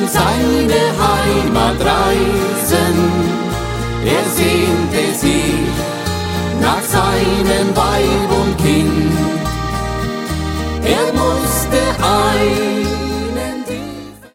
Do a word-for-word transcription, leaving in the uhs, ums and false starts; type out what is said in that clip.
in seine Heimat reisen. Er sehnte sich nach seinem Weib und Kind.